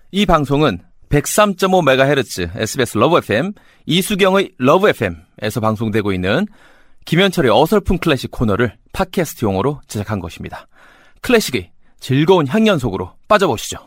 이 방송은 103.5MHz SBS 러브 FM, 이수경의 러브 FM에서 방송되고 있는 김현철의 어설픈 클래식 코너를 팟캐스트용어로 제작한 것입니다. 클래식의 즐거운 향연 속으로 빠져보시죠.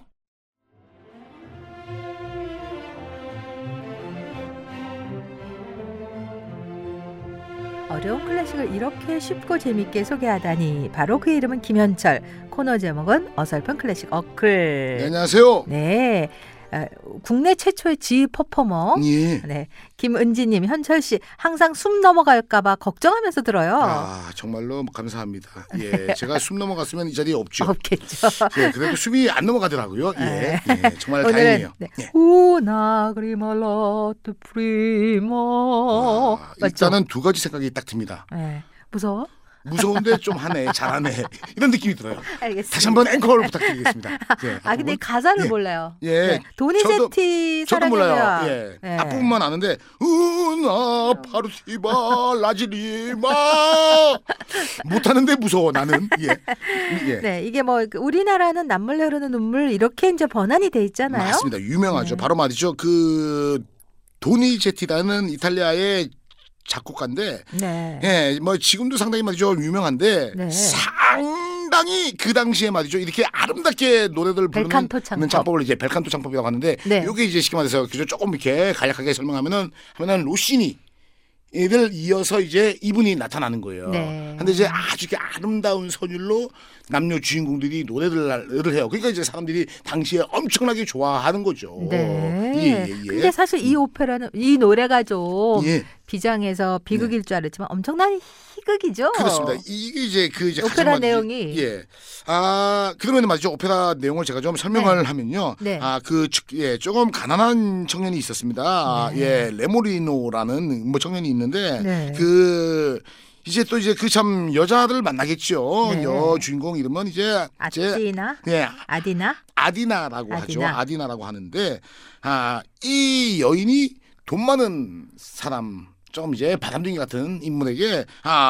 어려운 클래식을 이렇게 쉽고 재밌게 소개하다니, 바로 그 이름은 김현철. 코너 제목은 어설픈 클래식 어클. 네, 안녕하세요. 네, 국내 최초의 지휘 퍼포머. 예. 네, 김은지님, 현철 씨 항상 숨 넘어갈까봐 걱정하면서 들어요. 아, 정말로 감사합니다. 예, 제가 숨 넘어갔으면 이 자리에 없죠. 없겠죠. 예, 그래도 숨이 안 넘어가더라고요. 예, 예, 정말 오늘은, 다행이에요. 네. 예. Una grimalate prima. 일단은 두 가지 생각이 딱 듭니다. 네. 무서워? 무서운데 좀 하네, 잘하네, 이런 느낌이 들어요. 알겠습니다. 다시 한번 앵콜 부탁드리겠습니다. 예, 근데 가사를 예. 몰라요. 예, 네. 도니제티 저도 사랑의 몰라요. 묘약. 예, 네. 앞부분만 아는데 우나 파르티바 라지리마 못하는데 무서워 나는. 예, 예. 네, 이게 뭐 우리나라는 남몰래 흐르는 눈물 이렇게 이제 번안이 돼 있잖아요. 맞습니다. 유명하죠. 바로 말이죠. 그 도니제티라는 이탈리아의 작곡가인데, 네. 예, 뭐 지금도 상당히 말이죠 유명한데, 네. 상당히 그 당시에 말이죠 이렇게 아름답게 노래들 부르는 벨칸토 창법. 창법을 이제 벨칸토 창법이라고 하는데, 네. 이게 이제 쉽게 말해서 그죠 조금 이렇게 간략하게 설명하면은 로시니. 를 이어서 이제 이분이 나타나는 거예요. 네. 근데 이제 아주 이렇게 아름다운 선율로 남녀 주인공들이 노래를 해요. 그러니까 이제 사람들이 당시에 엄청나게 좋아하는 거죠. 네. 예, 예. 근데 사실 이 오페라는, 이 노래가 좀 예. 비장해서 비극일 줄 알았지만 엄청난 희극이죠. 그렇습니다. 이게 이제 이제 오페라 가장 내용이. 예. 그러면 말이죠. 오페라 내용을 제가 좀 설명을 하면요. 네. 조금 가난한 청년이 있었습니다. 네. 예, 레모리노라는 청년이 있는데, 네. 이제 또 이제 참 여자를 만나겠죠. 네. 여 주인공 이름은 이제 아디나라고 하죠. 아디나라고 하는데, 이 여인이 돈 많은 사람, 좀 이제 바람둥이 같은 인물에게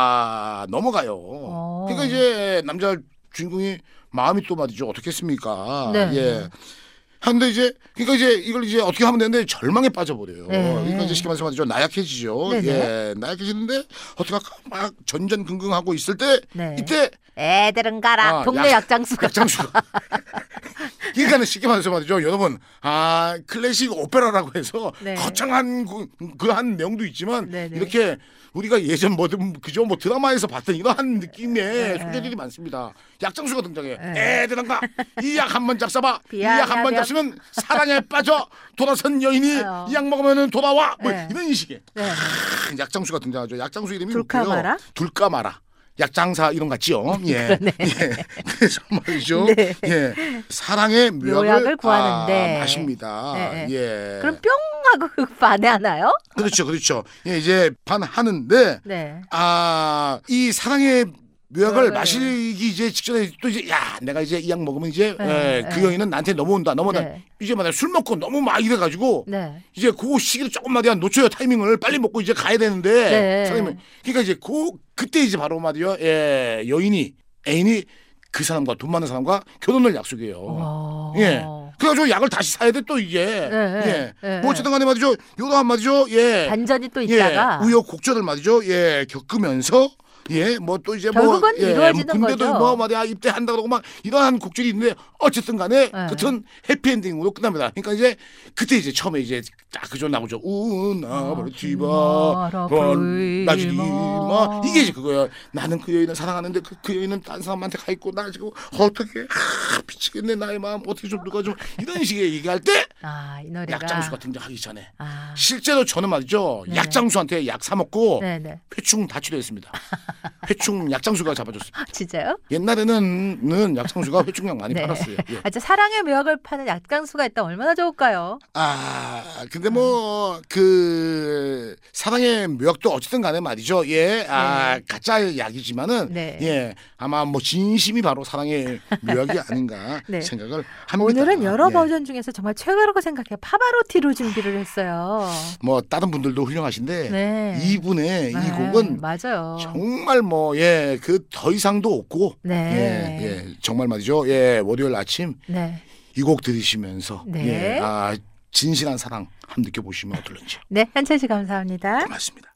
넘어가요. 그러니까 이제 남자 주인공이 마음이 또 말이죠. 어떻겠습니까? 네. 예. 한데 그러니까 이걸 이제 어떻게 하면 되는데 절망에 빠져버려요. 네. 그러니까 이제 쉽게 말해서 나약해지죠. 네네. 예, 나약해지는데 어떻게 할까 막 전전긍긍하고 있을 때, 네. 이때 애들은 가라. 동네 약장수가. 그러니까 쉽게 말해서 말이죠. 여러분, 클래식 오페라라고 해서 네. 거창한 그한 내용도 있지만, 네네. 이렇게 우리가 예전 그죠 드라마에서 봤던 이러한 느낌의 소재들이 많습니다. 약장수가 등장해. 네. 애들한가 이 약 한 번 잡숴봐. 이 비야, 약 한 번 비야, 잡수면 사랑에 빠져 돌아선 여인이 이 약 먹으면 돌아와. 뭐 네. 이런 식의 네. 약장수가 등장하죠. 약장수 이름이 둘까마라? 둘까마라. 약장사 이런 거 같지요. 예. 그러네. 예. 그래서 말이죠. 네. 예. 사랑의 묘약을 구하는데. 마십니다. 네. 예. 그럼 뿅 하고 반해하나요? 그렇죠. 예, 이제 반하는데, 네. 이 사랑의 묘약을 네. 마시기 이제 직전에 또 이제 내가 이제 이 약 먹으면 이제 네. 그 여인은 나한테 넘어온다. 네. 이제 말이야 술 먹고 너무 막 이래가지고 네. 이제 그 시기를 조금 말이야 놓쳐요. 타이밍을 빨리 먹고 이제 가야 되는데, 네. 사람이 그러니까 이제 그때 이제 바로 말이요, 애인이 그 사람과 돈 많은 사람과 결혼을 약속해요. 와. 예. 그래가지고 약을 다시 사야 돼 또 이게. 네. 예. 뭐 어쨌든 간에 말이죠. 요러한 말이죠. 예. 반전이 또 있다가. 예. 우여곡절을 말이죠. 예. 겪으면서 예, 뭐 또 이제 결국은 이루어지는 군대도 거죠. 뭐 말이야 입대한다 그러고 막 이러한 곡절이 있는데 어쨌든 간에 네. 끝은 해피엔딩으로 끝납니다. 그러니까 이제 그때 이제 처음에 이제 딱 그저 나오죠. 우나 버티바 나지리마 이게 이제 그거예요. 나는 그 여인을 사랑하는데 그 여인은 딴 사람한테 가 있고 나 지금 어떻게 미치겠네 나의 마음 어떻게 좀 누가 좀 이런 식의 얘기할 때 이 노래가. 약장수가 등장하기 전에 아. 실제로 저는 말이죠. 네. 약장수한테 약 사 먹고 네네. 회충 다 치료했습니다. 회충 약장수가 잡아줬습니다. 진짜요? 옛날에는 약장수가 회충약 많이 네. 팔았어요. 예. 진짜 사랑의 묘약을 파는 약장수가 있다 얼마나 좋을까요? 근데 뭐 그 사랑의 묘약도 어쨌든 간에 말이죠. 예, 가짜 약이지만은 네. 예, 아마 뭐 진심이 바로 사랑의 묘약이 아닌가 네. 생각을 합니다. 오늘은 여러 예. 버전 중에서 정말 최고라고 생각해요. 파바로티로 준비를 했어요. 뭐 다른 분들도 훌륭하신데 네. 이분의 이 네, 곡은 맞아요. 정말 뭐 그 더 이상도 없고 네. 예, 정말 말이죠. 예, 월요일 아침 네. 이 곡 들으시면서 네. 진실한 사랑 한번 느껴보시면 어떨런지. 네, 한철 씨 감사합니다. 고맙습니다.